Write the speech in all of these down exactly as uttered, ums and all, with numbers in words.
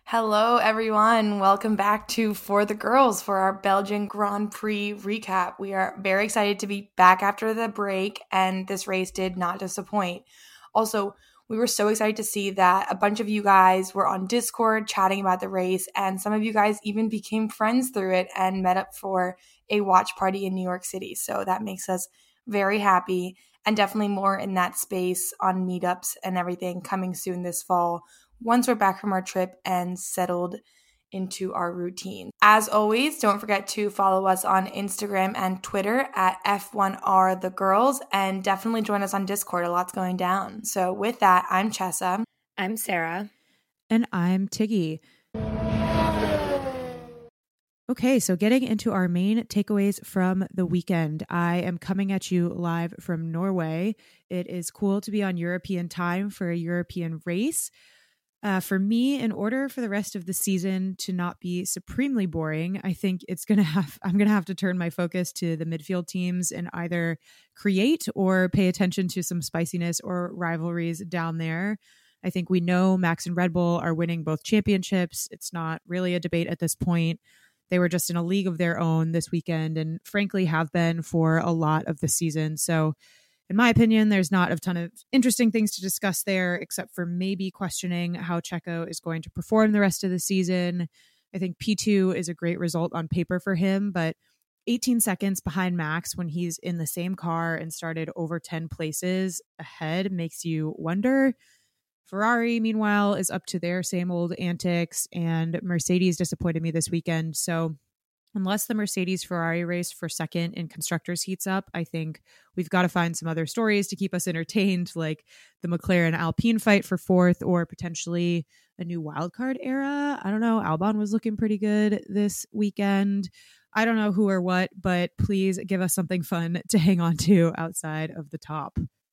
Hello, everyone. Welcome back to For the Girls for our Belgian Grand Prix recap. We are very excited to be back after the break, and this race did not disappoint. Also, we were so excited to see that a bunch of you guys were on Discord chatting about the race, and some of you guys even became friends through it and met up for a watch party in New York City. So that makes us very happy, and definitely more in that space on meetups and everything coming soon this fall once we're back from our trip and settled into our routine. As always, don't forget to follow us on Instagram and Twitter at F one R The Girls, and definitely join us on Discord. A lot's going down. So with that, I'm Chessa. I'm Sarah. And I'm Tiggy. Okay, so getting into our main takeaways from the weekend. I am coming at you live from Norway. It is cool to be on European time for a European race. Uh, for me, in order for the rest of the season to not be supremely boring, I think it's gonna have I'm gonna have to turn my focus to the midfield teams and either create or pay attention to some spiciness or rivalries down there. I think we know Max and Red Bull are winning both championships. It's not really a debate at this point. They were just in a league of their own this weekend and frankly have been for a lot of the season. So in my opinion, there's not a ton of interesting things to discuss there, except for maybe questioning how Checo is going to perform the rest of the season. I think P two is a great result on paper for him, but eighteen seconds behind Max when he's in the same car and started over ten places ahead makes you wonder. Ferrari, meanwhile, is up to their same old antics, and Mercedes disappointed me this weekend. So unless the Mercedes-Ferrari race for second in constructors heats up, I think we've got to find some other stories to keep us entertained, like the McLaren-Alpine fight for fourth, or potentially a new wildcard era. I don't know. Albon was looking pretty good this weekend. I don't know who or what, but please give us something fun to hang on to outside of the top.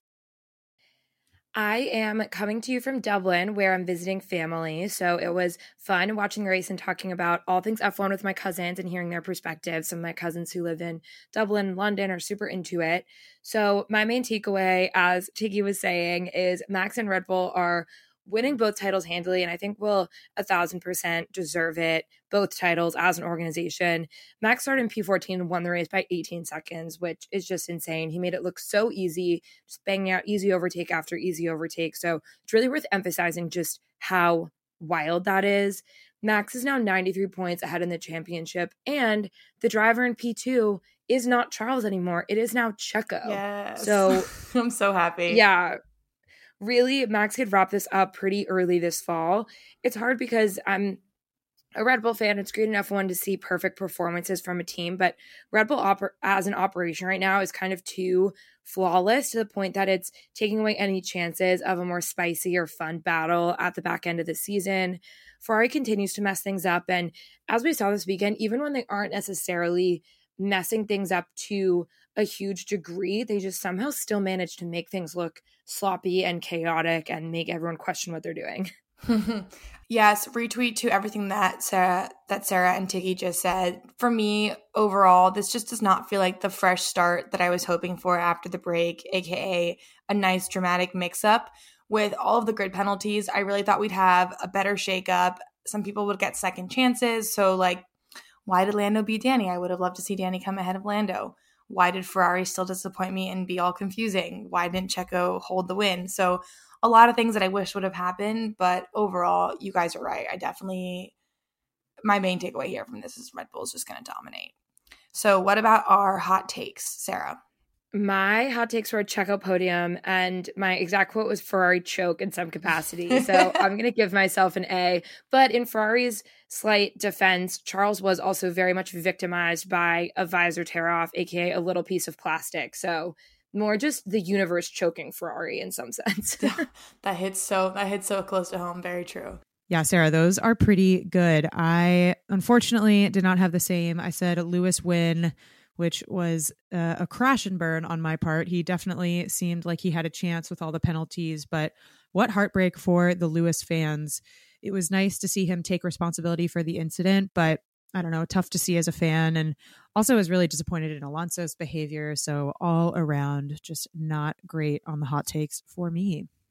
I am coming to you from Dublin, where I'm visiting family. So it was fun watching the race and talking about all things F one with my cousins and hearing their perspectives. Some of my cousins who live in Dublin, London are super into it. So my main takeaway, as Tiggy was saying, is Max and Red Bull are winning both titles handily, and I think will a thousand percent deserve it, both titles as an organization. Max started in P fourteen and won the race by eighteen seconds, which is just insane. He made it look so easy, just banging out easy overtake after easy overtake. So it's really worth emphasizing just how wild that is. Max is now ninety-three points ahead in the championship, and the driver in P two is not Charles anymore. It is now Checo. Yes. So I'm so happy. Yeah. Really, Max could wrap this up pretty early this fall. It's hard because I'm a Red Bull fan. It's great in F one to see perfect performances from a team, but Red Bull oper- as an operation right now is kind of too flawless to the point that it's taking away any chances of a more spicy or fun battle at the back end of the season. Ferrari continues to mess things up, and as we saw this weekend, even when they aren't necessarily messing things up to a huge degree, they just somehow still manage to make things look sloppy and chaotic and make everyone question what they're doing. Yes, retweet to everything that Sarah that Sarah and Tiggy just said. For me, overall, this just does not feel like the fresh start that I was hoping for after the break, aka a nice dramatic mix-up. With all of the grid penalties, I really thought we'd have a better shakeup. Some people would get second chances, so like, why did Lando beat Danny? I would have loved to see Danny come ahead of Lando. Why did Ferrari still disappoint me and be all confusing? Why didn't Checo hold the win? So a lot of things that I wish would have happened, but overall, you guys are right. I definitely, my main takeaway here from this is Red Bull is just going to dominate. So what about our hot takes, Sarah? My hot takes were a Checo podium, and my exact quote was Ferrari choke in some capacity. So I'm going to give myself an A. But in Ferrari's slight defense, Charles was also very much victimized by a visor tear off, aka a little piece of plastic. So more just the universe choking Ferrari in some sense. that hits so that hits so close to home. Very true. Yeah, Sarah, those are pretty good. I unfortunately did not have the same. I said Lewis win, which was uh, a crash and burn on my part. He definitely seemed like he had a chance with all the penalties, but what heartbreak for the Lewis fans. It was nice to see him take responsibility for the incident, but I don't know, tough to see as a fan, and also was really disappointed in Alonso's behavior. So all around, just not great on the hot takes for me.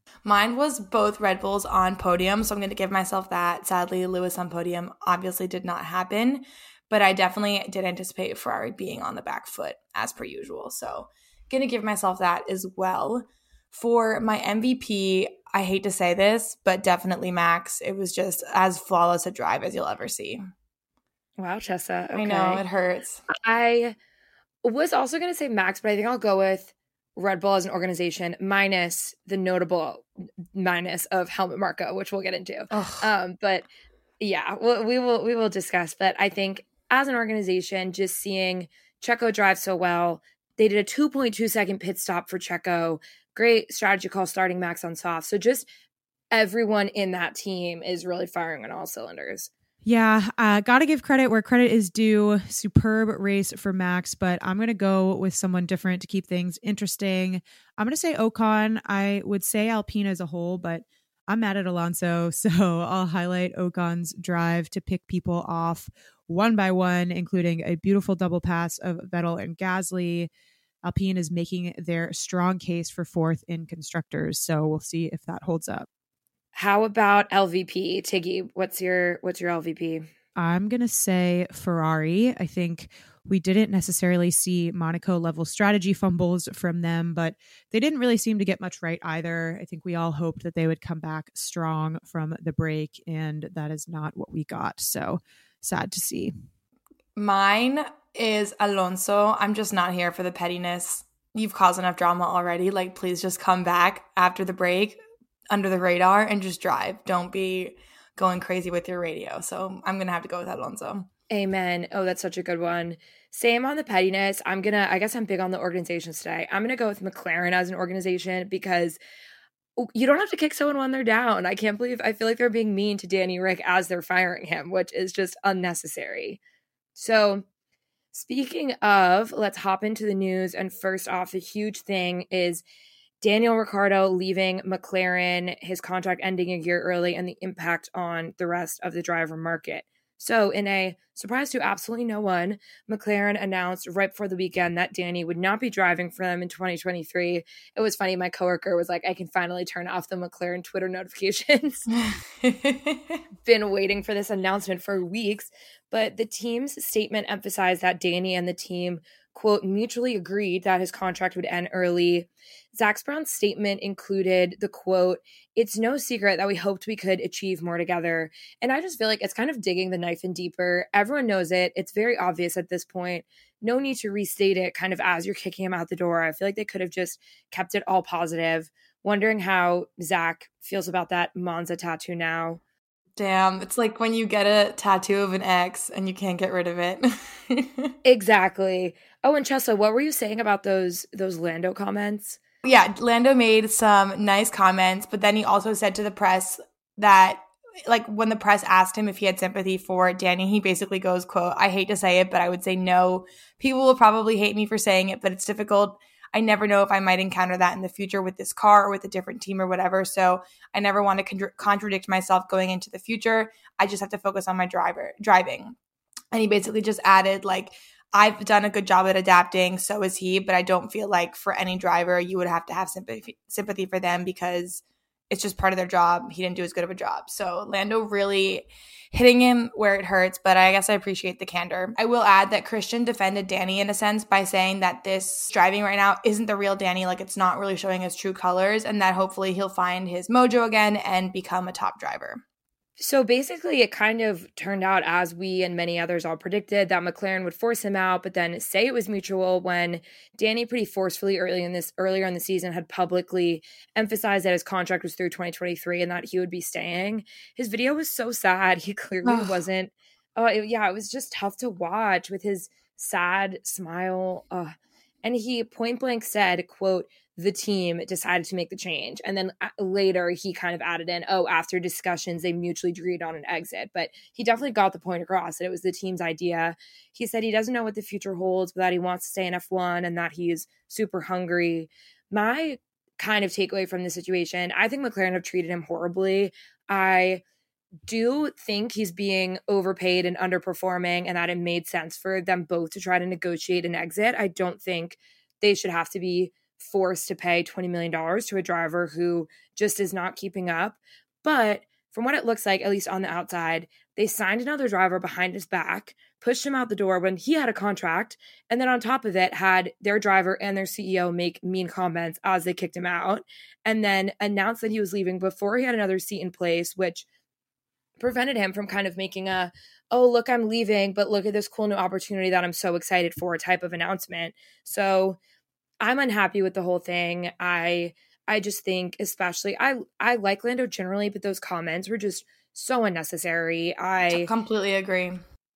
Mine was both Red Bulls on podium, so I'm going to give myself that. Sadly, Lewis on podium obviously did not happen, but I definitely did anticipate Ferrari being on the back foot as per usual. So going to give myself that as well. For my M V P, I hate to say this, but definitely Max. It was just as flawless a drive as you'll ever see. Wow, Chessa. Okay. I know, it hurts. I was also going to say Max, but I think I'll go with Red Bull as an organization minus the notable minus of Helmut Marko, which we'll get into. Um, but yeah, we'll, we will we will discuss. But I think as an organization, just seeing Checo drive so well, they did a two point two second pit stop for Checo. Great strategy call starting Max on soft. So just everyone in that team is really firing on all cylinders. Yeah, uh, got to give credit where credit is due. Superb race for Max, but I'm going to go with someone different to keep things interesting. I'm going to say Ocon. I would say Alpine as a whole, but I'm mad at Alonso, so I'll highlight Ocon's drive to pick people off one by one, including a beautiful double pass of Vettel and Gasly. Alpine is making their strong case for fourth in constructors, so we'll see if that holds up. How about L V P? Tiggy, what's your what's your L V P? I'm going to say Ferrari. I think we didn't necessarily see Monaco level strategy fumbles from them, but they didn't really seem to get much right either. I think we all hoped that they would come back strong from the break, and that is not what we got. So sad to see. Mine is Alonso. I'm just not here for the pettiness. You've caused enough drama already. Like, please just come back after the break under the radar and just drive. Don't be going crazy with your radio. So I'm going to have to go with Alonso. Amen. Oh, that's such a good one. Same on the pettiness. I'm going to, I guess I'm big on the organizations today. I'm going to go with McLaren as an organization because you don't have to kick someone when they're down. I can't believe, I feel like they're being mean to Danny Rick as they're firing him, which is just unnecessary. So speaking of, let's hop into the news. And first off, the huge thing is Daniel Ricciardo leaving McLaren, his contract ending a year early, and the impact on the rest of the driver market. So in a surprise to absolutely no one, McLaren announced right before the weekend that Danny would not be driving for them in twenty twenty-three. It was funny. My coworker was like, I can finally turn off the McLaren Twitter notifications. Been waiting for this announcement for weeks. But the team's statement emphasized that Danny and the team, quote, mutually agreed that his contract would end early. Zach Brown's statement included the quote, "It's no secret that we hoped we could achieve more together." And I just feel like it's kind of digging the knife in deeper. Everyone knows it. It's very obvious at this point. No need to restate it kind of as you're kicking him out the door. I feel like they could have just kept it all positive. Wondering how Zach feels about that Monza tattoo now. Damn, it's like when you get a tattoo of an ex and you can't get rid of it. Exactly. Oh, and Chessa, what were you saying about those those Lando comments? Yeah, Lando made some nice comments, but then he also said to the press that, like, when the press asked him if he had sympathy for Danny, he basically goes, quote, "I hate to say it, but I would say no. People will probably hate me for saying it, but it's difficult. I never know if I might encounter that in the future with this car or with a different team or whatever. So I never want to con- contradict myself going into the future. I just have to focus on my driver driving." And he basically just added, like, I've done a good job at adapting, so is he, but I don't feel like for any driver you would have to have sympathy sympathy for them because it's just part of their job. He didn't do as good of a job. So Lando really hitting him where it hurts, but I guess I appreciate the candor. I will add that Christian defended Danny in a sense by saying that this driving right now isn't the real Danny, like it's not really showing his true colors, and that hopefully he'll find his mojo again and become a top driver. So basically, it kind of turned out as we and many others all predicted that McLaren would force him out, but then say it was mutual when Danny pretty forcefully early in this earlier in the season had publicly emphasized that his contract was through twenty twenty-three and that he would be staying. His video was so sad. He clearly wasn't. Oh, it, yeah, it was just tough to watch with his sad smile. Uh, and he point blank said, quote, "The team decided to make the change." And then later he kind of added in, oh, after discussions, they mutually agreed on an exit. But he definitely got the point across that it was the team's idea. He said he doesn't know what the future holds, but that he wants to stay in F one and that he's super hungry. My kind of takeaway from the situation, I think McLaren have treated him horribly. I do think he's being overpaid and underperforming and that it made sense for them both to try to negotiate an exit. I don't think they should have to be forced to pay twenty million dollars to a driver who just is not keeping up. But from what it looks like, at least on the outside, they signed another driver behind his back, pushed him out the door when he had a contract, and then on top of it had their driver and their C E O make mean comments as they kicked him out, and then announced that he was leaving before he had another seat in place, which prevented him from kind of making a, oh, look, I'm leaving, but look at this cool new opportunity that I'm so excited for type of announcement. So I'm unhappy with the whole thing. I I just think, especially, I I like Lando generally, but those comments were just so unnecessary. I completely agree.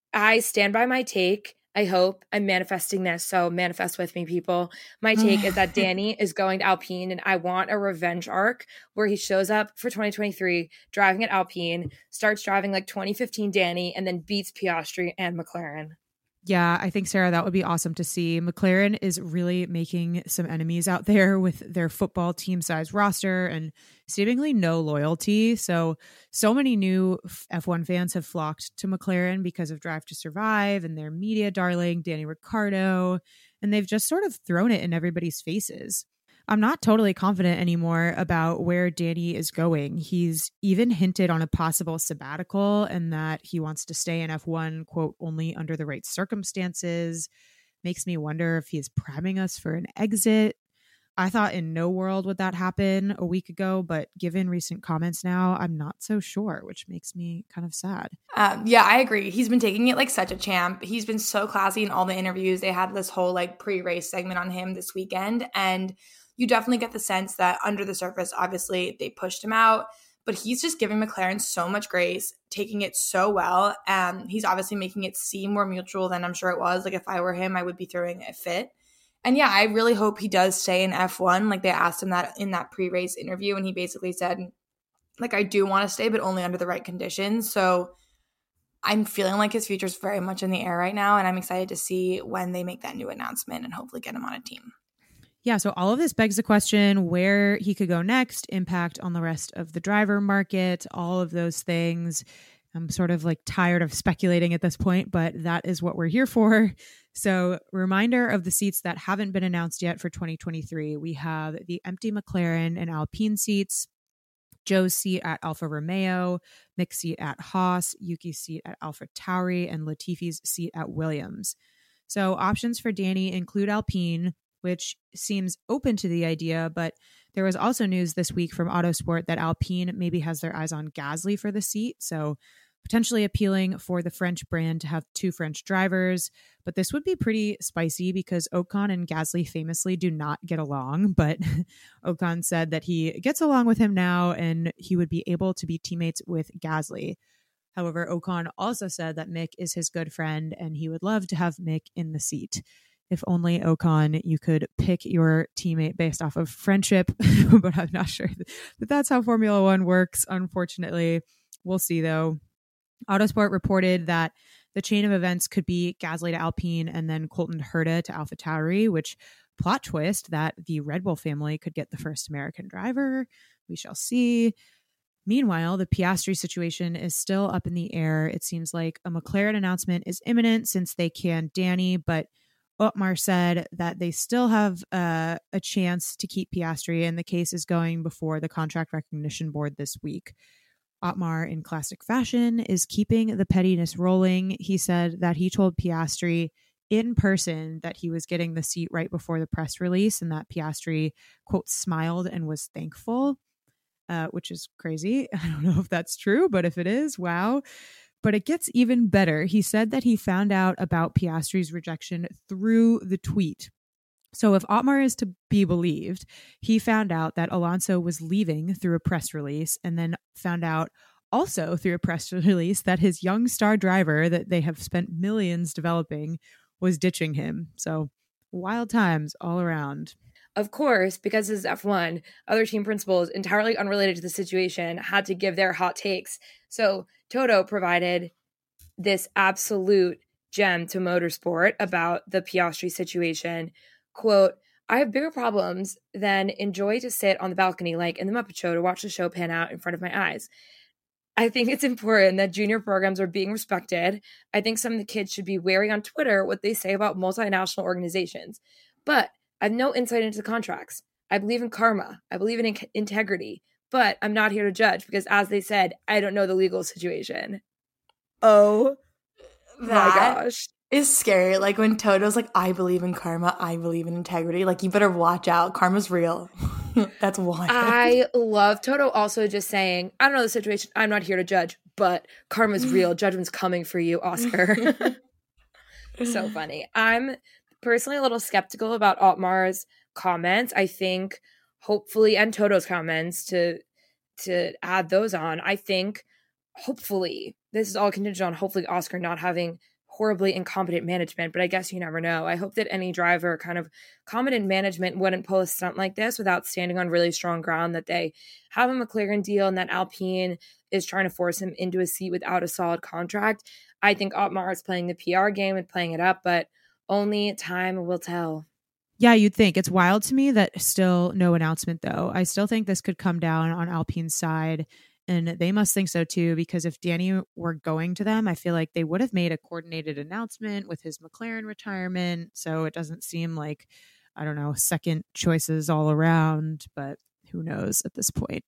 I stand by my take. I hope I'm manifesting this, so manifest with me, people. My take is that Danny is going to Alpine, and I want a revenge arc where he shows up for twenty twenty-three, driving at Alpine, starts driving like twenty fifteen Danny, and then beats Piastri and McLaren. Yeah, I think, Sarah, that would be awesome to see. McLaren is really making some enemies out there with their football team size roster and seemingly no loyalty. So, so many new F one fans have flocked to McLaren because of Drive to Survive and their media darling, Danny Ricciardo, and they've just sort of thrown it in everybody's faces. I'm not totally confident anymore about where Danny is going. He's even hinted on a possible sabbatical and that he wants to stay in F one, quote, only under the right circumstances. Makes me wonder if he's priming us for an exit. I thought in no world would that happen a week ago, but given recent comments now, I'm not so sure, which makes me kind of sad. Um, yeah, I agree. He's been taking it like such a champ. He's been so classy in all the interviews. They had this whole like pre-race segment on him this weekend, and you definitely get the sense that under the surface, obviously, they pushed him out, but he's just giving McLaren so much grace, taking it so well. Um, he's obviously making it seem more mutual than I'm sure it was. Like, if I were him, I would be throwing a fit. And yeah, I really hope he does stay in F one. Like, they asked him that in that pre-race interview, and he basically said, like, I do want to stay, but only under the right conditions. So I'm feeling like his future is very much in the air right now, and I'm excited to see when they make that new announcement and hopefully get him on a team. Yeah, so all of this begs the question where he could go next, impact on the rest of the driver market, all of those things. I'm sort of like tired of speculating at this point, but that is what we're here for. So, reminder of the seats that haven't been announced yet for twenty twenty-three. We have the empty McLaren and Alpine seats, Joe's seat at Alfa Romeo, Mick's seat at Haas, Yuki's seat at AlphaTauri, and Latifi's seat at Williams. So, options for Danny include Alpine, which seems open to the idea, but there was also news this week from Autosport that Alpine maybe has their eyes on Gasly for the seat, so potentially appealing for the French brand to have two French drivers. But this would be pretty spicy because Ocon and Gasly famously do not get along, but Ocon said that he gets along with him now and he would be able to be teammates with Gasly. However, Ocon also said that Mick is his good friend and he would love to have Mick in the seat. If only, Ocon, you could pick your teammate based off of friendship, but I'm not sure that that's how Formula One works, unfortunately. We'll see, though. Autosport reported that the chain of events could be Gasly to Alpine and then Colton Herta to AlphaTauri, which plot twist that the Red Bull family could get the first American driver. We shall see. Meanwhile, the Piastri situation is still up in the air. It seems like a McLaren announcement is imminent since they canned Danny, but Otmar said that they still have uh, a chance to keep Piastri, and the case is going before the Contract Recognition Board this week. Otmar, in classic fashion, is keeping the pettiness rolling. He said that he told Piastri in person that he was getting the seat right before the press release and that Piastri, quote, smiled and was thankful, uh, which is crazy. I don't know if that's true, but if it is, wow. But it gets even better. He said that he found out about Piastri's rejection through the tweet. So if Otmar is to be believed, he found out that Alonso was leaving through a press release and then found out also through a press release that his young star driver that they have spent millions developing was ditching him. So wild times all around. Of course, because this is F one, other team principals entirely unrelated to the situation had to give their hot takes. So Toto provided this absolute gem to Motorsport about the Piastri situation. Quote, I have bigger problems than enjoy to sit on the balcony like in the Muppet Show to watch the show pan out in front of my eyes. I think it's important that junior programs are being respected. I think some of the kids should be wary on Twitter what they say about multinational organizations. But I have no insight into the contracts. I believe in karma. I believe in in- integrity. But I'm not here to judge because, as they said, I don't know the legal situation. Oh my gosh. Is scary. Like when Toto's like, I believe in karma, I believe in integrity. Like, you better watch out. Karma's real. That's wild. I love Toto also just saying, I don't know the situation. I'm not here to judge, but karma's real. Judgment's coming for you, Oscar. So funny. I'm personally a little skeptical about Otmar's comments. I think hopefully, and Toto's comments to to add those on, I think hopefully, this is all contingent on hopefully Oscar not having horribly incompetent management, but I guess you never know. I hope that any driver kind of competent management wouldn't pull a stunt like this without standing on really strong ground, that they have a McLaren deal and that Alpine is trying to force him into a seat without a solid contract. I think Otmar is playing the P R game and playing it up, but only time will tell. Yeah, you'd think. It's wild to me that still no announcement, though. I still think this could come down on Alpine's side. And they must think so too, because if Danny were going to them, I feel like they would have made a coordinated announcement with his McLaren retirement. So it doesn't seem like, I don't know, second choices all around, but who knows at this point.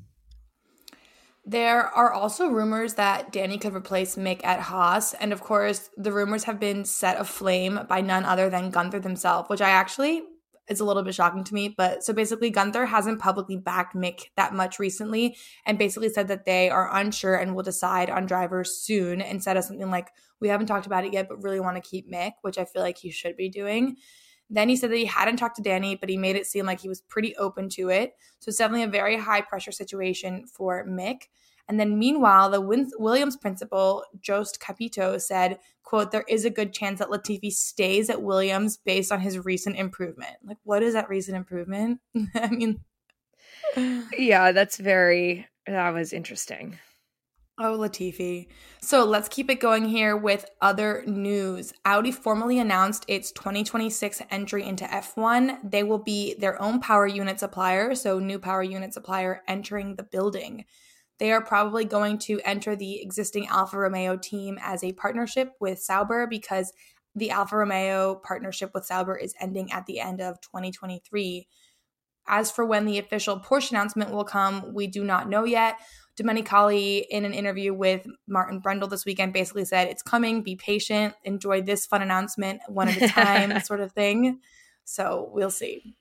There are also rumors that Danny could replace Mick at Haas. And of course, the rumors have been set aflame by none other than Gunther himself, which I actually... it's a little bit shocking to me. But so basically Gunther hasn't publicly backed Mick that much recently and basically said that they are unsure and will decide on drivers soon, instead of something like, we haven't talked about it yet, but really want to keep Mick, which I feel like he should be doing. Then he said that he hadn't talked to Danny, but he made it seem like he was pretty open to it. So it's definitely a very high pressure situation for Mick. And then meanwhile, the Win- Williams principal, Jost Capito, said, quote, there is a good chance that Latifi stays at Williams based on his recent improvement. Like, what is that recent improvement? I mean. Yeah, that's very, that was interesting. Oh, Latifi. So let's keep it going here with other news. Audi formally announced its twenty twenty-six entry into F one. They will be their own power unit supplier, so new power unit supplier entering the building. They are probably going to enter the existing Alfa Romeo team as a partnership with Sauber, because the Alfa Romeo partnership with Sauber is ending at the end of twenty twenty-three. As for when the official Porsche announcement will come, we do not know yet. Domenicali, in an interview with Martin Brundle this weekend, basically said, it's coming, be patient, enjoy this fun announcement one at a time, sort of thing. So we'll see.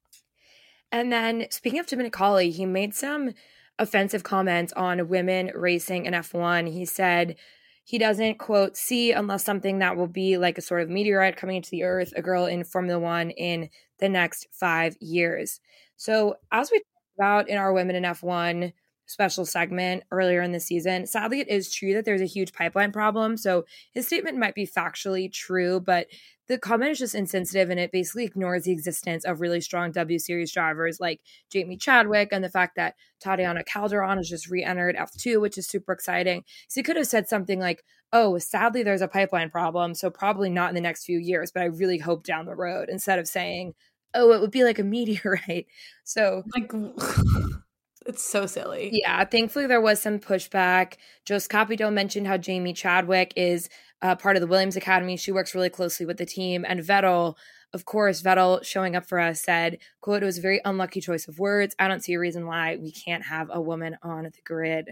And then speaking of Domenicali, he made some offensive comments on women racing in F one. He said he doesn't, quote, see unless something that will be like a sort of meteorite coming into the earth, a girl in Formula One in the next five years. So as we talked about in our Women in F one special segment earlier in the season, sadly, it is true that there's a huge pipeline problem. So his statement might be factually true, but the comment is just insensitive, and it basically ignores the existence of really strong W Series drivers like Jamie Chadwick and the fact that Tatiana Calderon has just re-entered F two, which is super exciting. So he could have said something like, oh, sadly, there's a pipeline problem, so probably not in the next few years, but I really hope down the road, instead of saying, oh, it would be like a meteorite. So like, it's so silly. Yeah, thankfully there was some pushback. Jost Capito mentioned how Jamie Chadwick is uh, part of the Williams Academy. She works really closely with the team. And Vettel, of course, Vettel showing up for us said, quote, it was a very unlucky choice of words. I don't see a reason why we can't have a woman on the grid.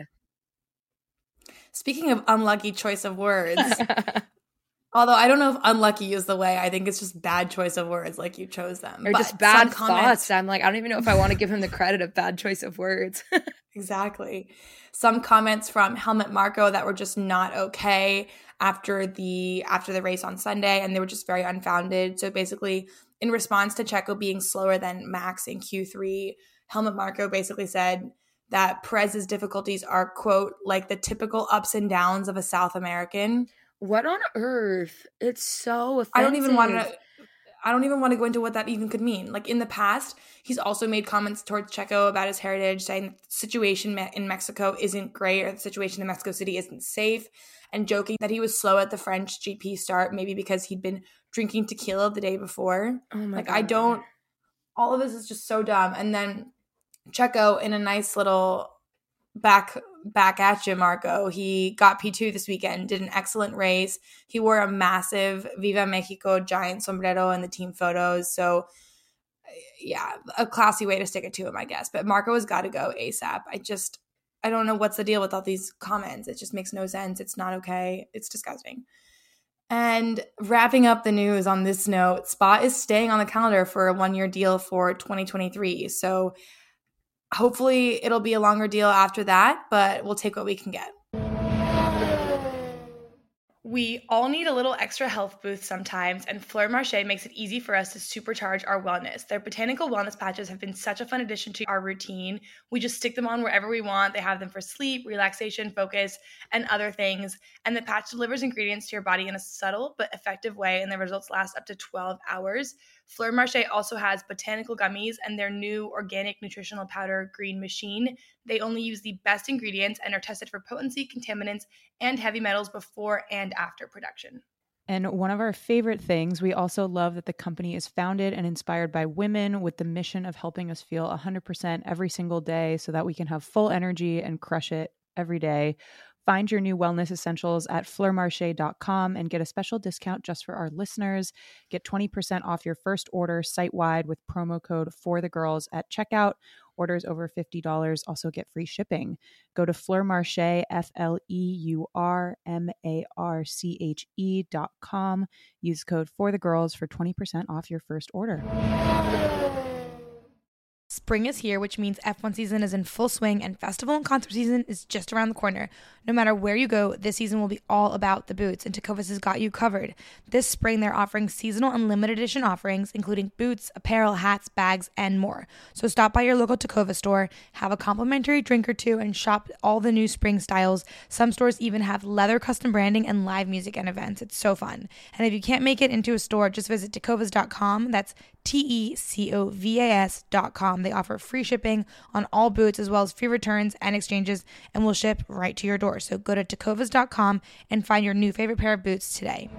Speaking of unlucky choice of words, although I don't know if unlucky is the way, I think it's just bad choice of words, like you chose them. Or but just bad comments, thoughts. I'm like, I don't even know if I want to give him the credit of bad choice of words. Exactly. Some comments from Helmut Marko that were just not okay after the after the race on Sunday, and they were just very unfounded. So basically, in response to Checo being slower than Max in Q three, Helmut Marko basically said that Perez's difficulties are, quote, like the typical ups and downs of a South American. What on earth? It's so offensive. I don't even want to I don't even want to go into what that even could mean. Like, in the past, he's also made comments towards Checo about his heritage, saying the situation in Mexico isn't great, or the situation in Mexico City isn't safe, and joking that he was slow at the French G P start, maybe because he'd been drinking tequila the day before. Oh my like, God. I don't – all of this is just so dumb. And then Checo, in a nice little back back at you, Marco, he got P two this weekend, did an excellent race. He wore a massive Viva Mexico giant sombrero in the team photos. So yeah, a classy way to stick it to him, I guess. But Marco has got to go ASAP. I just, I don't know what's the deal with all these comments. It just makes no sense. It's not okay. It's disgusting. And wrapping up the news on this note, Spa is staying on the calendar for a one-year deal for twenty twenty-three. So hopefully it'll be a longer deal after that, but we'll take what we can get. We all need a little extra health boost sometimes, and Fleur Marché makes it easy for us to supercharge our wellness. Their botanical wellness patches have been such a fun addition to our routine. We just stick them on wherever we want. They have them for sleep, relaxation, focus, and other things. And the patch delivers ingredients to your body in a subtle but effective way, and the results last up to twelve hours. Fleur Marché also has botanical gummies and their new organic nutritional powder Green Machine. They only use the best ingredients and are tested for potency, contaminants, and heavy metals before and after production. And one of our favorite things, we also love that the company is founded and inspired by women with the mission of helping us feel one hundred percent every single day so that we can have full energy and crush it every day. Find your new wellness essentials at fleur marché dot com and get a special discount just for our listeners. Get twenty percent off your first order site-wide with promo code for the girls at checkout. Orders over fifty dollars also get free shipping. Go to Fleur Marché, F L E U R M A R C H E dot com. Use code for the girls for twenty percent off your first order. Spring is here, which means F one season is in full swing and festival and concert season is just around the corner. No matter where you go, this season will be all about the boots, and Tecovas has got you covered. This spring, they're offering seasonal and limited edition offerings, including boots, apparel, hats, bags, and more. So stop by your local Tecovas store, have a complimentary drink or two, and shop all the new spring styles. Some stores even have leather custom branding and live music and events. It's so fun. And if you can't make it into a store, just visit tecovas dot com. That's T E C O V A S dot com. They offer free shipping on all boots as well as free returns and exchanges, and will ship right to your door. So go to tecovas dot com and find your new favorite pair of boots today.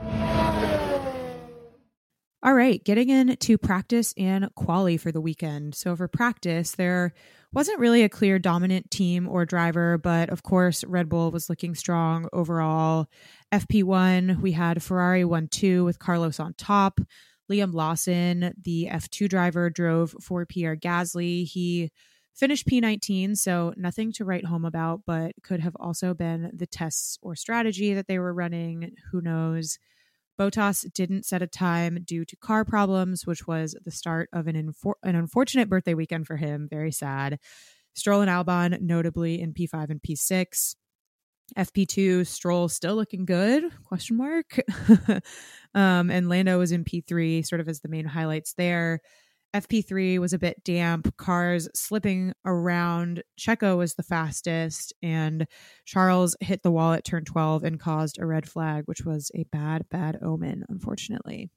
All right, getting into practice and quali for the weekend. So for practice, there wasn't really a clear dominant team or driver, but of course, Red Bull was looking strong overall. F P one, we had Ferrari one two with Carlos on top. Liam Lawson, the F two driver, drove for Pierre Gasly. He finished P nineteen, so nothing to write home about, but could have also been the tests or strategy that they were running. Who knows? Bottas didn't set a time due to car problems, which was the start of an, infor- an unfortunate birthday weekend for him. Very sad. Stroll and Albon notably in P five and P six. F P two, Stroll still looking good, question mark. um, and Lando was in P three, sort of as the main highlights there. F P three was a bit damp, cars slipping around. Checo was the fastest, and Charles hit the wall at turn twelve and caused a red flag, which was a bad, bad omen, unfortunately.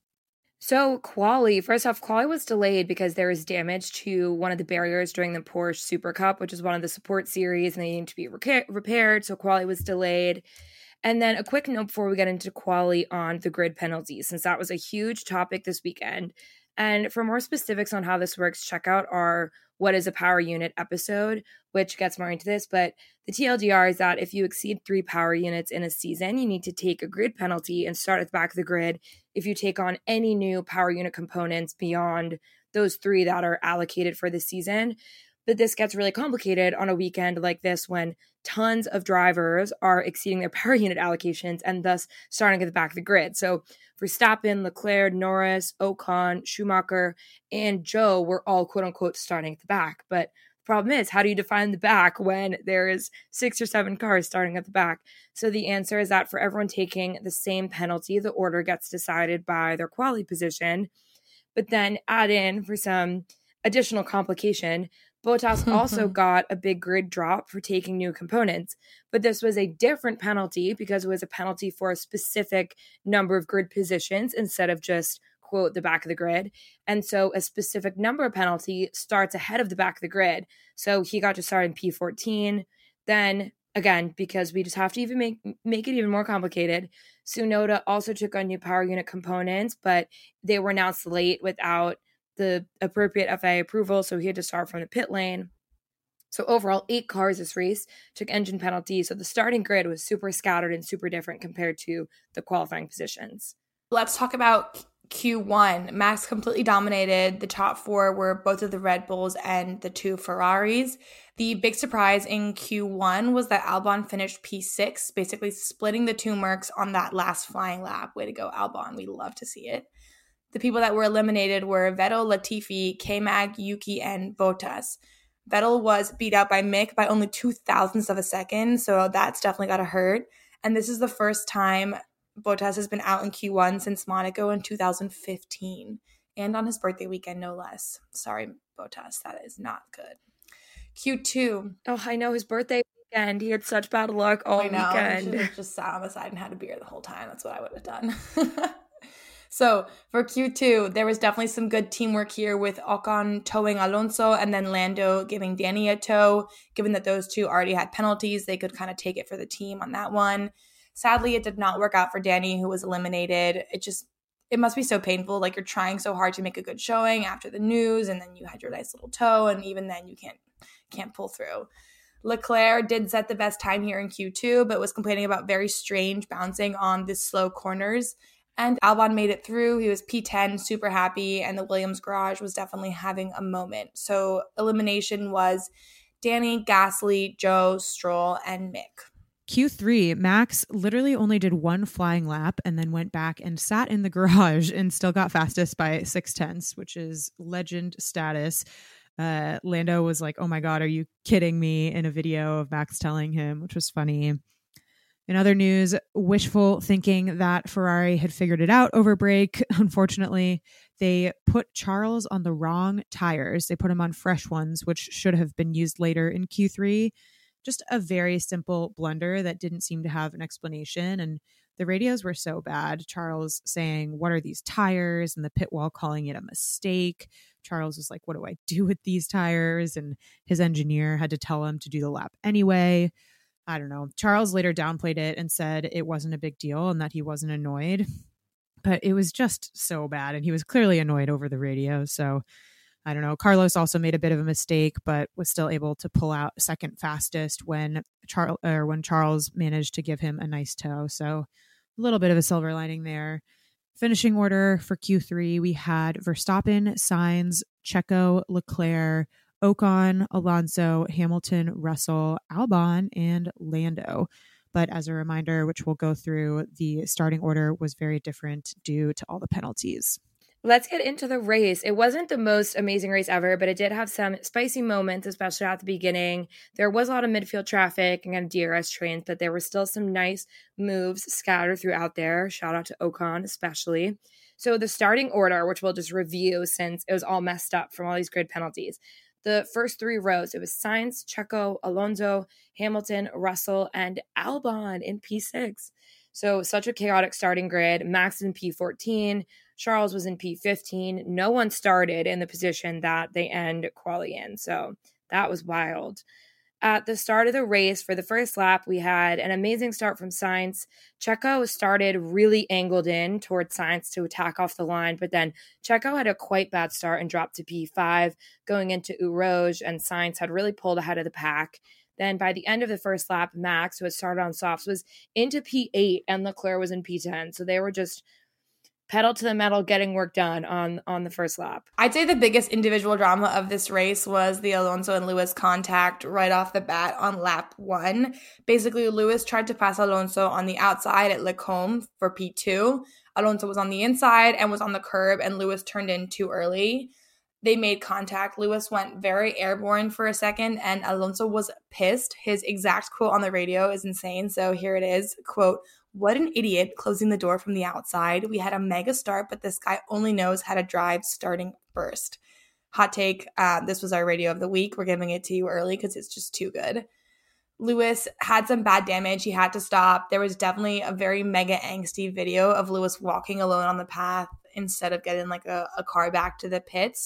So quali, first off, quali was delayed because there was damage to one of the barriers during the Porsche Super Cup, which is one of the support series, and they need to be reca- repaired. So quali was delayed. And then a quick note before we get into quali on the grid penalties, since that was a huge topic this weekend. And for more specifics on how this works, check out our What is a Power Unit episode, which gets more into this. But the T L D R is that if you exceed three power units in a season, you need to take a grid penalty and start at the back of the grid if you take on any new power unit components beyond those three that are allocated for the season. But this gets really complicated on a weekend like this when tons of drivers are exceeding their power unit allocations and thus starting at the back of the grid. So Verstappen, Leclerc, Norris, Ocon, Schumacher, and Joe were all quote unquote starting at the back. But the problem is, how do you define the back when there is six or seven cars starting at the back? So the answer is that for everyone taking the same penalty, the order gets decided by their quali position. But then add in, for some additional complication, Bottas also got a big grid drop for taking new components, but this was a different penalty because it was a penalty for a specific number of grid positions instead of just, quote, the back of the grid. And so a specific number of penalty starts ahead of the back of the grid. So he got to start in P fourteen. Then, again, because we just have to even make, make it even more complicated, Tsunoda also took on new power unit components, but they were announced late without the appropriate F I A approval, so he had to start from the pit lane. So overall, eight cars this race took engine penalties, so the starting grid was super scattered and super different compared to the qualifying positions. Let's talk about Q one, Max completely dominated. The top four were both of the Red Bulls and the two Ferraris. The big surprise in Q one was that Albon finished P six, basically splitting the two Mercs on that last flying lap. Way to go, Albon. We love to see it. The people that were eliminated were Vettel, Latifi, K-Mag, Yuki, and Bottas. Vettel was beat out by Mick by only two thousandths of a second, so that's definitely got to hurt. And this is the first time Bottas has been out in Q one since Monaco in two thousand fifteen, and on his birthday weekend, no less. Sorry, Bottas, that is not good. Q two. Oh, I know, his birthday weekend. He had such bad luck all I know, weekend. He should have just sat on the side and had a beer the whole time. That's what I would have done. So for Q two, there was definitely some good teamwork here with Ocon towing Alonso and then Lando giving Danny a tow. Given that those two already had penalties, they could kind of take it for the team on that one. Sadly, it did not work out for Danny, who was eliminated. It just, it must be so painful. Like, you're trying so hard to make a good showing after the news, and then you had your nice little toe, and even then you can't can't pull through. Leclerc did set the best time here in Q two, but was complaining about very strange bouncing on the slow corners. And Albon made it through. He was P ten, super happy, and the Williams garage was definitely having a moment. So elimination was Danny, Gasly, Joe, Stroll, and Mick. Q three, Max literally only did one flying lap and then went back and sat in the garage and still got fastest by six tenths, which is legend status. Uh, Lando was like, oh my God, are you kidding me? In a video of Max telling him, which was funny. In other news, wishful thinking that Ferrari had figured it out over break. Unfortunately, they put Charles on the wrong tires. They put him on fresh ones, which should have been used later in Q three. Just a very simple blunder that didn't seem to have an explanation. And the radios were so bad. Charles saying, what are these tires? And the pit wall calling it a mistake. Charles was like, what do I do with these tires? And his engineer had to tell him to do the lap anyway. I don't know. Charles later downplayed it and said it wasn't a big deal and that he wasn't annoyed. But it was just so bad. And he was clearly annoyed over the radio. So I don't know. Carlos also made a bit of a mistake, but was still able to pull out second fastest when Charles or when Charles managed to give him a nice tow. So a little bit of a silver lining there. Finishing order for Q three, we had Verstappen, Sainz, Checo, Leclerc, Ocon, Alonso, Hamilton, Russell, Albon, and Lando. But as a reminder, which we'll go through, the starting order was very different due to all the penalties. Let's get into the race. It wasn't the most amazing race ever, but it did have some spicy moments, especially at the beginning. There was a lot of midfield traffic and D R S trains, but there were still some nice moves scattered throughout there. Shout out to Ocon especially. So the starting order, which we'll just review since it was all messed up from all these grid penalties. The first three rows, it was Sainz, Checo, Alonso, Hamilton, Russell, and Albon in P six. So such a chaotic starting grid. Max in P fourteen. Charles was in P fifteen. No one started in the position that they end quali in. So that was wild. At the start of the race, for the first lap, we had an amazing start from Sainz. Checo started really angled in towards Sainz to attack off the line, but then Checo had a quite bad start and dropped to P five going into Eau Rouge, and Sainz had really pulled ahead of the pack. Then by the end of the first lap, Max, who had started on softs, was into P eight and Leclerc was in P ten. So they were just pedal to the metal getting work done on, on the first lap. I'd say the biggest individual drama of this race was the Alonso and Lewis contact right off the bat on lap one. Basically, Lewis tried to pass Alonso on the outside at Le Combe for P two. Alonso was on the inside and was on the curb, and Lewis turned in too early. They made contact. Lewis went very airborne for a second, and Alonso was pissed. His exact quote on the radio is insane. So here it is, quote, "What an idiot closing the door from the outside. We had a mega start, but this guy only knows how to drive starting first." Hot take. Uh, this was our radio of the week. We're giving it to you early because it's just too good. Lewis had some bad damage. He had to stop. There was definitely a very mega angsty video of Lewis walking alone on the path instead of getting like a, a car back to the pits.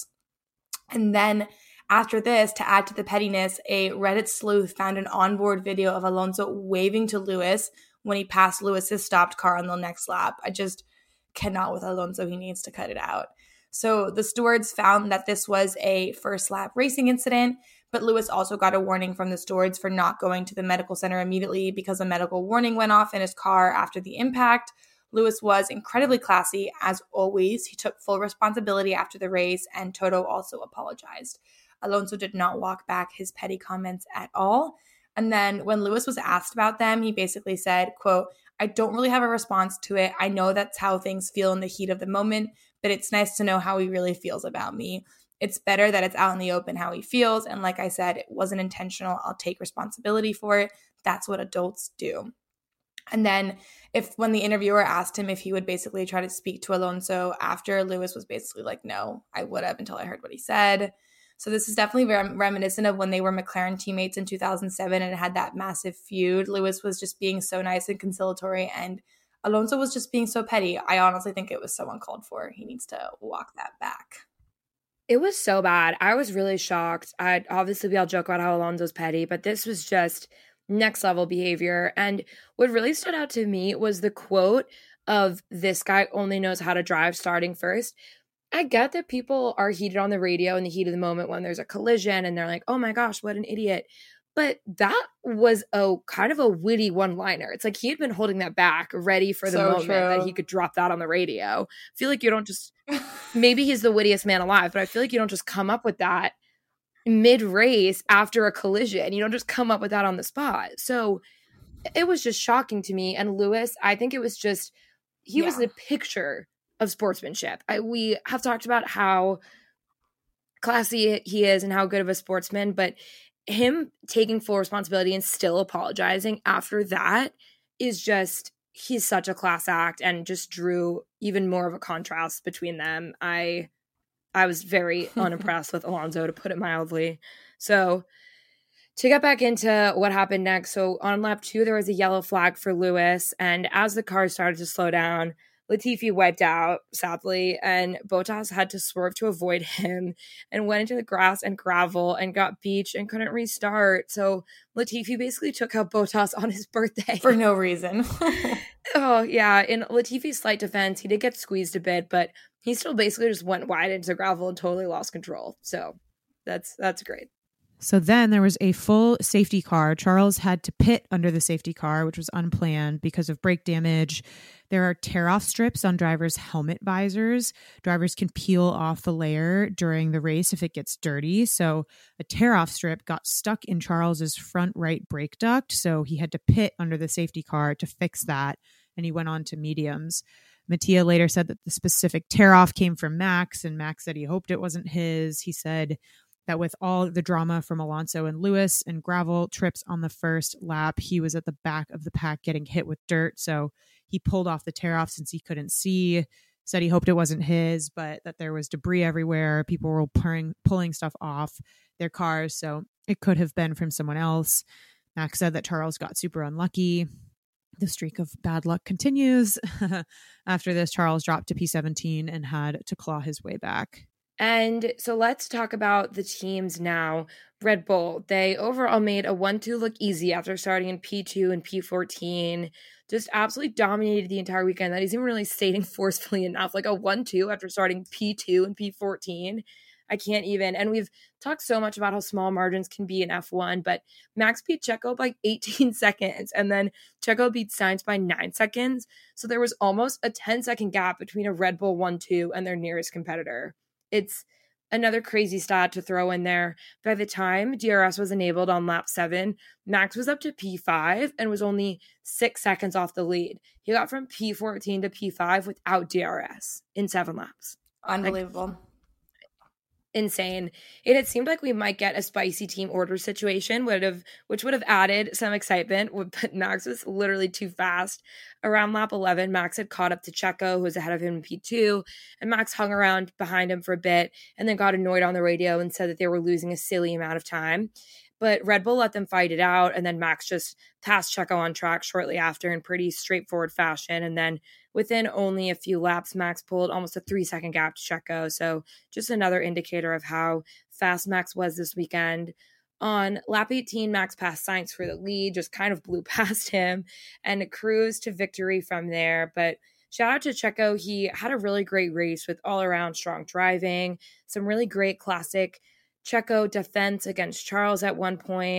And then after this, to add to the pettiness, a Reddit sleuth found an onboard video of Alonso waving to Lewis when he passed Lewis's stopped car on the next lap. I just cannot with Alonso. He needs to cut it out. So the stewards found that this was a first lap racing incident, but Lewis also got a warning from the stewards for not going to the medical center immediately because a medical warning went off in his car after the impact. Lewis was incredibly classy, as always. He took full responsibility after the race, and Toto also apologized. Alonso did not walk back his petty comments at all. And then when Lewis was asked about them, he basically said, quote, "I don't really have a response to it. I know that's how things feel in the heat of the moment, but it's nice to know how he really feels about me. It's better that it's out in the open how he feels. And like I said, it wasn't intentional. I'll take responsibility for it. That's what adults do." And then if when the interviewer asked him if he would basically try to speak to Alonso after, Lewis was basically like, no, I would have until I heard what he said. So this is definitely rem- reminiscent of when they were McLaren teammates in two thousand seven and had that massive feud. Lewis was just being so nice and conciliatory, and Alonso was just being so petty. I honestly think it was so uncalled for. He needs to walk that back. It was so bad. I was really shocked. I obviously we all joke about how Alonso's petty, but this was just next level behavior. And what really stood out to me was the quote of "this guy only knows how to drive" starting first. I get that people are heated on the radio in the heat of the moment when there's a collision and they're like, oh my gosh, what an idiot. But that was a kind of a witty one-liner. It's like he had been holding that back, ready for the So moment true. that he could drop that on the radio. I feel like you don't just, maybe he's the wittiest man alive, but I feel like you don't just come up with that mid-race after a collision. You don't just come up with that on the spot. So it was just shocking to me. And Lewis, I think it was just, he Yeah. was the picture of sportsmanship. I, we have talked about how classy he is and how good of a sportsman, but him taking full responsibility and still apologizing after that is just, he's such a class act and just drew even more of a contrast between them. I I was very unimpressed with Alonso, to put it mildly. So to get back into what happened next, so on lap two, there was a yellow flag for Lewis, and as the car started to slow down, Latifi wiped out, sadly, and Bottas had to swerve to avoid him and went into the grass and gravel and got beached and couldn't restart. So Latifi basically took out Bottas on his birthday. For no reason. Oh, yeah. In Latifi's slight defense, he did get squeezed a bit, but he still basically just went wide into gravel and totally lost control. So that's that's great. So then there was a full safety car. Charles had to pit under the safety car, which was unplanned because of brake damage. There are tear-off strips on drivers' helmet visors. Drivers can peel off the layer during the race if it gets dirty. So a tear-off strip got stuck in Charles's front right brake duct, so he had to pit under the safety car to fix that, and he went on to mediums. Mattia later said that the specific tear-off came from Max, and Max said he hoped it wasn't his. He said that with all the drama from Alonso and Lewis and gravel trips on the first lap, he was at the back of the pack getting hit with dirt. So he pulled off the tear off since he couldn't see, said he hoped it wasn't his, but that there was debris everywhere. People were pulling, pulling stuff off their cars. So it could have been from someone else. Max said that Charles got super unlucky. The streak of bad luck continues. After this, Charles dropped to P seventeen and had to claw his way back. And so let's talk about the teams now. Red Bull, they overall made a one two look easy after starting in P two and P fourteen. Just absolutely dominated the entire weekend. That isn't really stating forcefully enough. Like a one two after starting P two and P fourteen. I can't even. And we've talked so much about how small margins can be in F one, but Max beat Checo by eighteen seconds, and then Checo beat Sainz by nine seconds. So there was almost a ten second gap between a Red Bull one two and their nearest competitor. It's another crazy stat to throw in there. By the time D R S was enabled on lap seven, Max was up to P five and was only six seconds off the lead. He got from P fourteen to P five without D R S in seven laps. Unbelievable. Like, insane. It had seemed like we might get a spicy team order situation, would have, which would have added some excitement, but Max was literally too fast. Around lap eleven, Max had caught up to Checo, who was ahead of him in P two, and Max hung around behind him for a bit and then got annoyed on the radio and said that they were losing a silly amount of time. But Red Bull let them fight it out, and then Max just passed Checo on track shortly after in pretty straightforward fashion. And then within only a few laps, Max pulled almost a three-second gap to Checo. So just another indicator of how fast Max was this weekend. On lap eighteen, Max passed Sainz for the lead, just kind of blew past him and cruised to victory from there. But shout out to Checo. He had a really great race with all-around strong driving, some really great classic Checo defense against Charles at one point,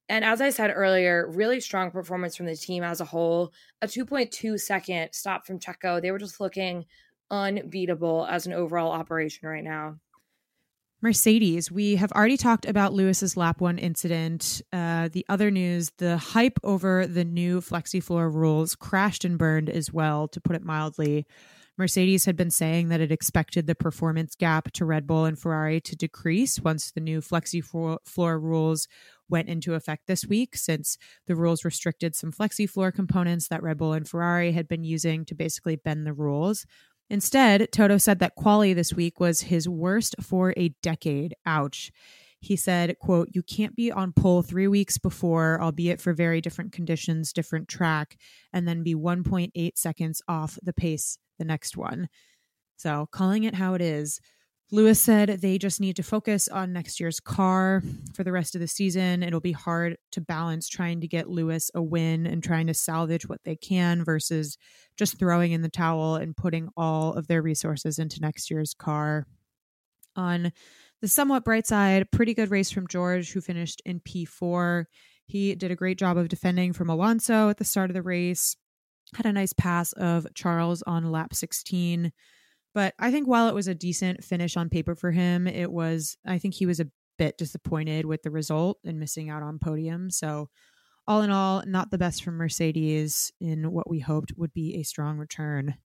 And as I said earlier, really strong performance from the team as a whole. A two point two second stop from Checo. They were just looking unbeatable as an overall operation right now. Mercedes, we have already talked about Lewis's lap one incident. Uh, the other news, the hype over the new FlexiFloor rules crashed and burned as well, to put it mildly. Mercedes had been saying that it expected the performance gap to Red Bull and Ferrari to decrease once the new FlexiFloor rules went into effect this week, since the rules restricted some FlexiFloor components that Red Bull and Ferrari had been using to basically bend the rules. Instead, Toto said that quali this week was his worst for a decade. Ouch. He said, quote, "You can't be on pole three weeks before, albeit for very different conditions, different track, and then be one point eight seconds off the pace the next one." So calling it how it is. Lewis said they just need to focus on next year's car for the rest of the season. It'll be hard to balance trying to get Lewis a win and trying to salvage what they can versus just throwing in the towel and putting all of their resources into next year's car. On the somewhat bright side, pretty good race from George, who finished in P four. He did a great job of defending from Alonso at the start of the race, had a nice pass of Charles on lap sixteen. But I think while it was a decent finish on paper for him, it was, I think he was a bit disappointed with the result and missing out on podium. So all in all, not the best from Mercedes in what we hoped would be a strong return.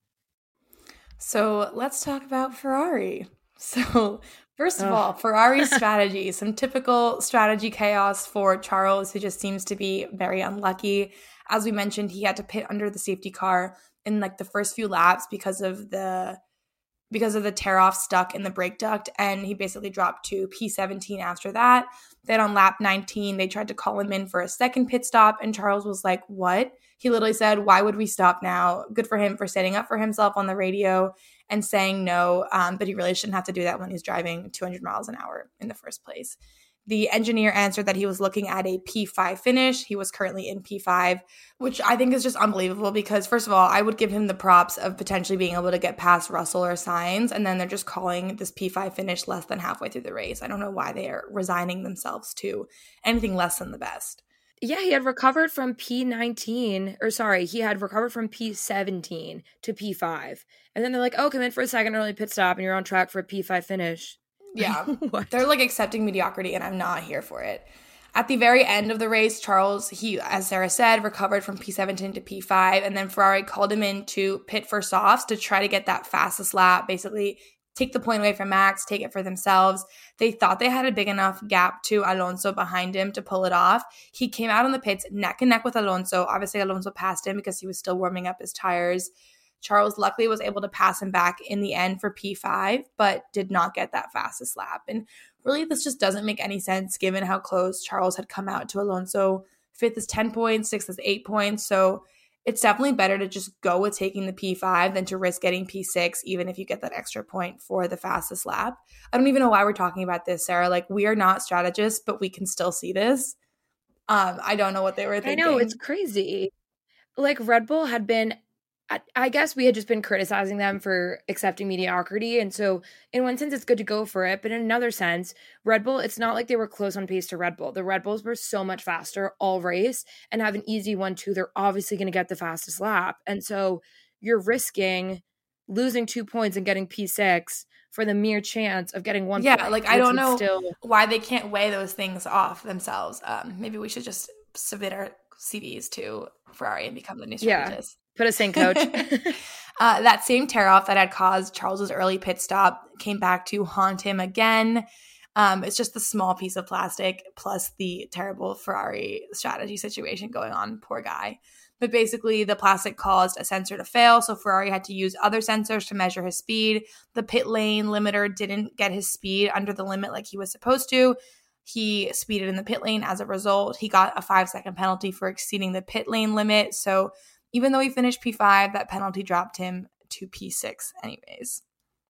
So let's talk about Ferrari. So first of Ugh. all, Ferrari's strategy, some typical strategy chaos for Charles, who just seems to be very unlucky. As we mentioned, he had to pit under the safety car in like the first few laps because of the because of the tear-off stuck in the brake duct, and he basically dropped to P seventeen after that. Then on lap nineteen, they tried to call him in for a second pit stop, and Charles was like, what? He literally said, why would we stop now? Good for him for standing up for himself on the radio and saying no, um, but he really shouldn't have to do that when he's driving two hundred miles an hour in the first place. The engineer answered that he was looking at a P five finish. He was currently in P five, which I think is just unbelievable because, first of all, I would give him the props of potentially being able to get past Russell or Sainz, and then they're just calling this P five finish less than halfway through the race. I don't know why they are resigning themselves to anything less than the best. Yeah, he had recovered from P nineteen, or sorry, he had recovered from P seventeen to P five. And then they're like, oh, come in for a second early pit stop and you're on track for a P five finish. Yeah, they're like accepting mediocrity, and I'm not here for it. At the very end of the race, Charles, he, as Sarah said, recovered from P seventeen to P five, and then Ferrari called him in to pit for softs to try to get that fastest lap, basically take the point away from Max, take it for themselves. They thought they had a big enough gap to Alonso behind him to pull it off. He came out on the pits neck and neck with Alonso. Obviously, Alonso passed him because he was still warming up his tires. Charles luckily was able to pass him back in the end for P five, but did not get that fastest lap. And really, this just doesn't make any sense given how close Charles had come out to Alonso. Fifth is ten points, sixth is eight points. So it's definitely better to just go with taking the P five than to risk getting P six, even if you get that extra point for the fastest lap. I don't even know why we're talking about this, Sarah. Like, we are not strategists, but we can still see this. Um, I don't know what they were thinking. I know, it's crazy. Like, Red Bull had been, I guess we had just been criticizing them for accepting mediocrity. And so in one sense, it's good to go for it. But in another sense, Red Bull, it's not like they were close on pace to Red Bull. The Red Bulls were so much faster all race and have an easy one, too. They're obviously going to get the fastest lap. And so you're risking losing two points and getting P six for the mere chance of getting one yeah, point. Yeah, like I don't know still... why they can't weigh those things off themselves. Um, maybe we should just submit our C Vs to Ferrari and become the new strategist. Yeah. Put us in, coach. uh, that same tear-off that had caused Charles's early pit stop came back to haunt him again. Um, it's just the small piece of plastic plus the terrible Ferrari strategy situation going on. Poor guy. But basically, the plastic caused a sensor to fail, so Ferrari had to use other sensors to measure his speed. The pit lane limiter didn't get his speed under the limit like he was supposed to. He speeded in the pit lane. As a result, he got a five-second penalty for exceeding the pit lane limit. So even though he finished P five, that penalty dropped him to P six anyways.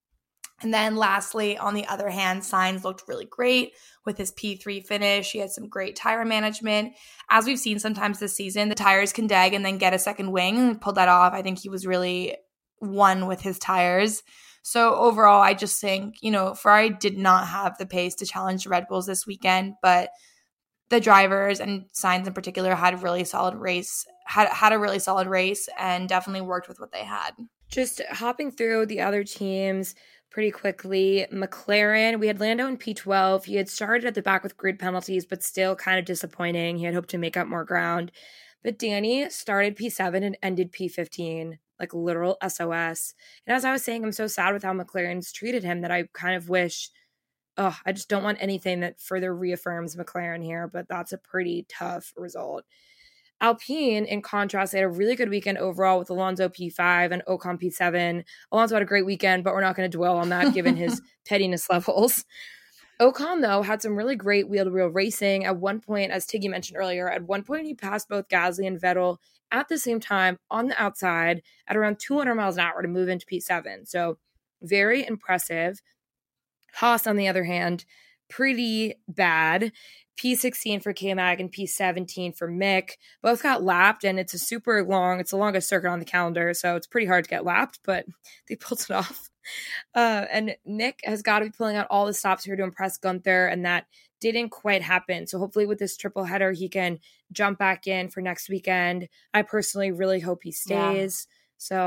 And then lastly, on the other hand, Sainz looked really great with his P three finish. He had some great tire management. As we've seen sometimes this season, the tires can dag and then get a second wing, and pulled that off. I think he was really one with his tires. So overall, I just think, you know, Ferrari did not have the pace to challenge Red Bulls this weekend, but the drivers, and Sainz in particular, had a really solid race, had had a really solid race and definitely worked with what they had. Just hopping through the other teams pretty quickly, McLaren, we had Lando in P twelve. He had started at the back with grid penalties, but still kind of disappointing. He had hoped to make up more ground. But Danny started P seven and ended P fifteen, like literal S O S. And as I was saying, I'm so sad with how McLaren's treated him that I kind of wish, oh, I just don't want anything that further reaffirms McLaren here, but that's a pretty tough result. Alpine, in contrast, they had a really good weekend overall with Alonso P five and Ocon P seven. Alonso had a great weekend, but we're not going to dwell on that given his pettiness levels. Ocon, though, had some really great wheel-to-wheel racing. At one point, as Tiggy mentioned earlier, at one point he passed both Gasly and Vettel at the same time on the outside at around two hundred miles an hour to move into P seven. So very impressive. Haas, on the other hand, pretty bad. P sixteen for K-Mag and P seventeen for Mick. Both got lapped, and it's a super long, it's the longest circuit on the calendar, so it's pretty hard to get lapped, but they pulled it off. Uh, and Mick has got to be pulling out all the stops here to impress Gunther, and that didn't quite happen. So hopefully with this triple header, he can jump back in for next weekend. I personally really hope he stays. Yeah. So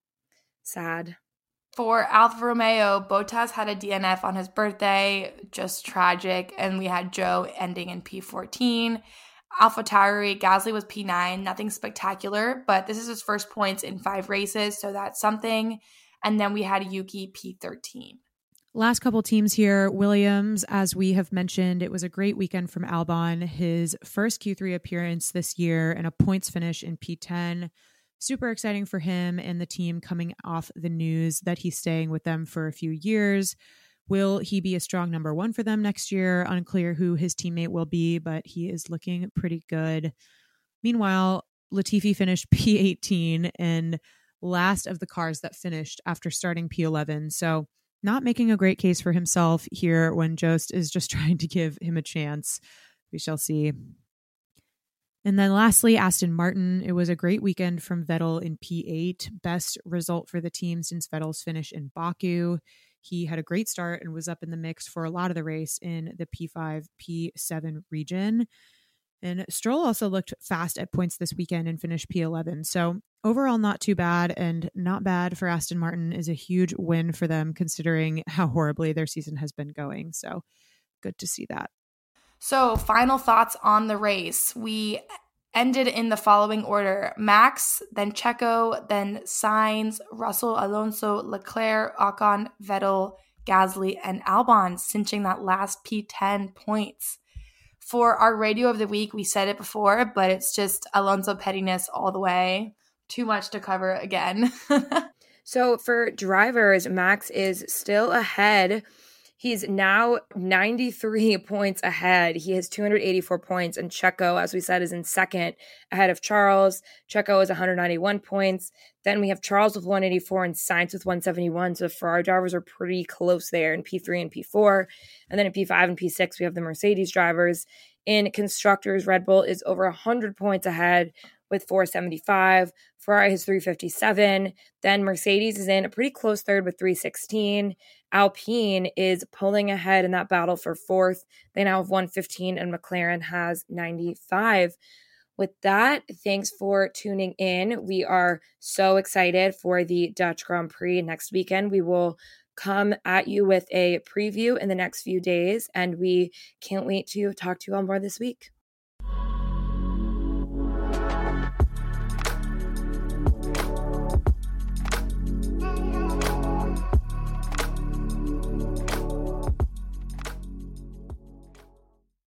sad. For Alfa Romeo, Bottas had a D N F on his birthday, just tragic, and we had Joe ending in P fourteen. AlphaTauri, Gasly was P nine, nothing spectacular, but this is his first points in five races, so that's something. And then we had Yuki P thirteen. Last couple teams here. Williams, as we have mentioned, it was a great weekend from Albon. His first Q three appearance this year and a points finish in P ten. Super exciting for him and the team coming off the news that he's staying with them for a few years. Will he be a strong number one for them next year? Unclear who his teammate will be, but he is looking pretty good. Meanwhile, Latifi finished P eighteen and last of the cars that finished after starting P eleven. So not making a great case for himself here when Jost is just trying to give him a chance. We shall see. And then lastly, Aston Martin. It was a great weekend from Vettel in P eight. Best result for the team since Vettel's finish in Baku. He had a great start and was up in the mix for a lot of the race in the P five, P seven region. And Stroll also looked fast at points this weekend and finished P eleven. So overall, not too bad, and not bad for Aston Martin is a huge win for them considering how horribly their season has been going. So good to see that. So final thoughts on the race. We ended in the following order: Max, then Checo, then Sainz, Russell, Alonso, Leclerc, Ocon, Vettel, Gasly, and Albon, cinching that last P ten points. For our radio of the week, we said it before, but it's just Alonso pettiness all the way. Too much to cover again. So for drivers, Max is still ahead. He's now ninety-three points ahead. He has two hundred eighty-four points, and Checo, as we said, is in second ahead of Charles. Checo is one hundred ninety-one points. Then we have Charles with one hundred eighty-four and Sainz with one hundred seventy-one. So Ferrari drivers are pretty close there in P three and P four. And then in P five and P six, we have the Mercedes drivers. In constructors, Red Bull is over one hundred points ahead with four hundred seventy-five. Ferrari has three hundred fifty-seven. Then Mercedes is in a pretty close third with three hundred sixteen. Alpine is pulling ahead in that battle for fourth. They now have one hundred fifteen, and McLaren has ninety-five. With that, thanks for tuning in. We are so excited for the Dutch Grand Prix next weekend. We will come at you with a preview in the next few days, and we can't wait to talk to you all more this week.